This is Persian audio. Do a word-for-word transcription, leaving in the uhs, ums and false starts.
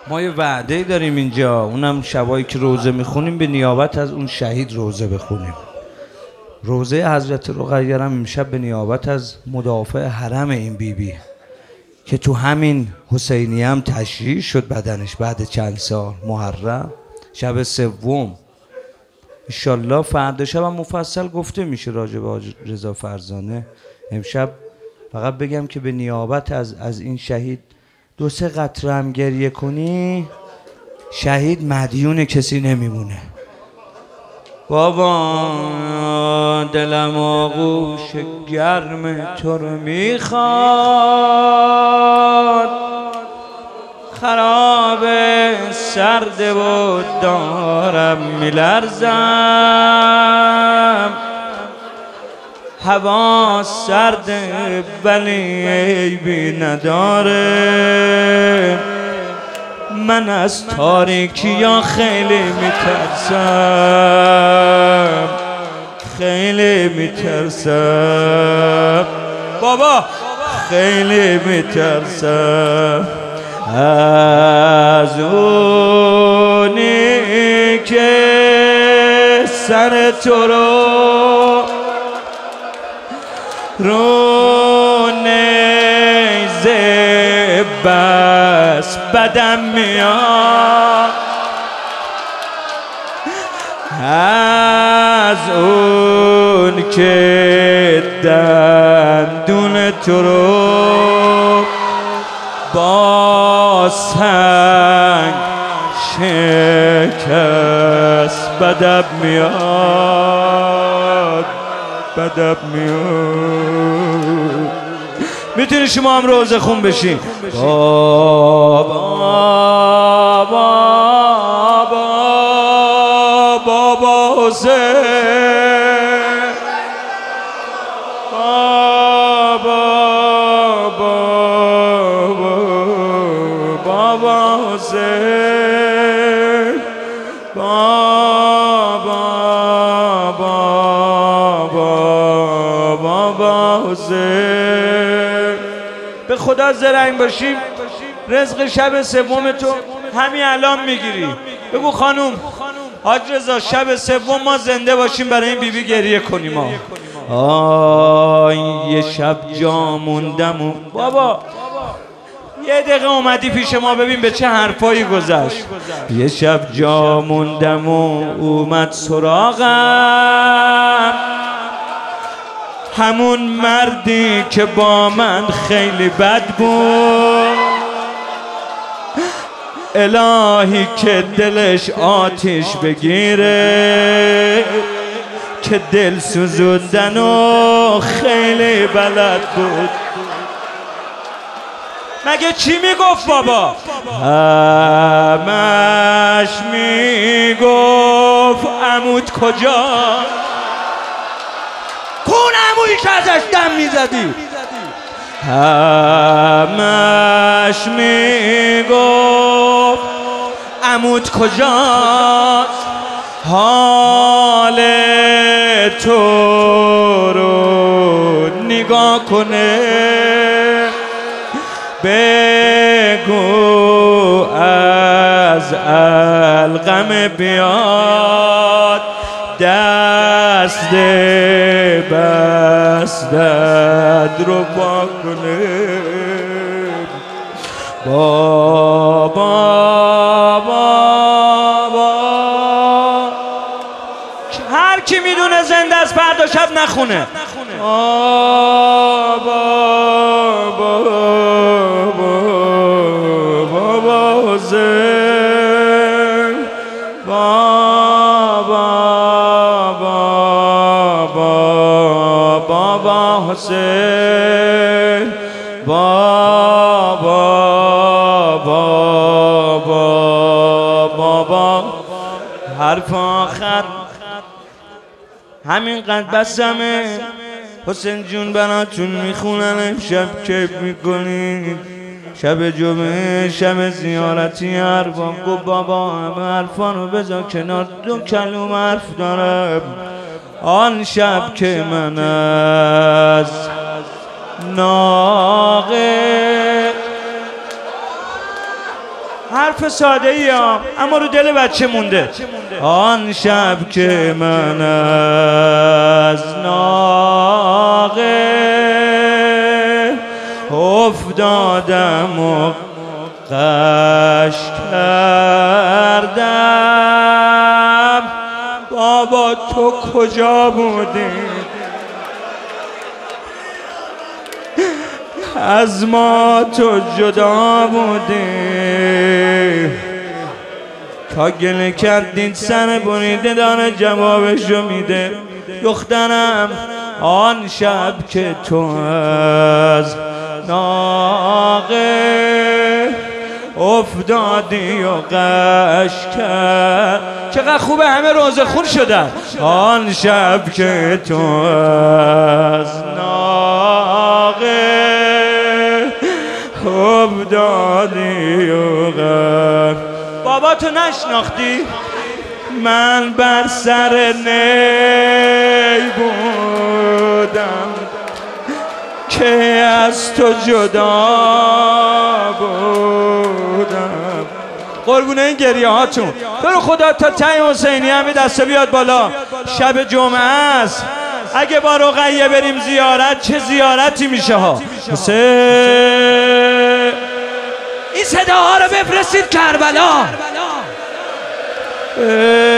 ما یه وعده داریم اینجا، اونم شبایی که روزه میخونیم به نیابت از اون شهید روزه بخونیم. روزه حضرت رقیه هم امشب به نیابت از مدافع حرم این بیبی بی که تو همین حسینی هم تشریح شد بدنش بعد چند سال، محرم شب سوم. انشالله فردا شب هم مفصل گفته میشه راجع به حاج رضا فرزانه. امشب فقط بگم که به نیابت از از این شهید دو سه قطره هم گریه کنی، شهید مدیون کسی نمیمونه. بابا دلم آغوش گرم تو رو میخواد، خراب سرده و دارم میلرزم، هوا سرده ولی عیبی نداره، من از تاریکیا خیلی میترسم، خیلی میترسم بابا، خیلی میترسم از اونی که سر تو رو رو نیزه بس بدم میاد، از اون که دندون تو رو با سنگ شکست بدم میاد، بدم میاد. میتونی شما هم روزه خون بشین. بابا بابا بابا حسین، بابا بابا بابا حسین، بابا بابا بابا حسین. به خدا زرنگ باشیم، رزق شب سوم تو همین الان میگیری. بگو خانوم حاج رضا شب سوم ما زنده باشیم برای این بیبی گریه کنیم. ما آی یه شب جا موندم و بابا یه دقیقه اومدی پیش ما ببین به چه حرفایی گذشت. یه شب جا موندم و اومد سراغم همون مردی که با من خیلی بد بود، الهی که دلش آتش بگیره، که دل سوزوندن و خیلی بلد بود. مگه چی میگفت بابا؟ همش میگفت عمود کجا؟ کون عمویی که ازش دم میزدی؟ همش میگفت عمود کجاست؟ حال تو رو نگاه کنه، بگو از القم بیاد دست بستد رو پاک کنه. بابا بابا هر کی میدونه زنده از فردا شب نخونه. بابا بابا بابا حسین، بابا بابا بابا حسین، بابا بابا بابا. حرف آخر همینقدر بسمه. حسین جون براتون میخونن امشب کیف میکنید، شب جمعه شب زیارتی ارباب. گو بابا همه حرفا رو بذار کنار، دو کلوم حرف دارم. آن شب که من از ناقه حرف ساده ای ها اما رو دل بچه مونده. آن شب که من از ناقه افتادم و قش کردم، بابا تو کجا بودی؟ از ما تو جدا بودی. تا گله کردین سر بریده داره جوابشو میده. دخترم آن شب که تو از ناقه افتادی و قش کرد. چقدر خوبه همه روزه خون شدن. آن شب که تو از ناقه افتادی و قش. بابا تو نشناختی؟ من بر سر نی بودم که از تو جدا بودم. قربونه این گریه هاتون. تو رو خدا تا ته حسینی همه دسته بیاد بالا. شب جمعه است. اگه با رقیه بریم زیارت چه زیارتی میشه ها. حسین این صداها رو بفرستید کربلا.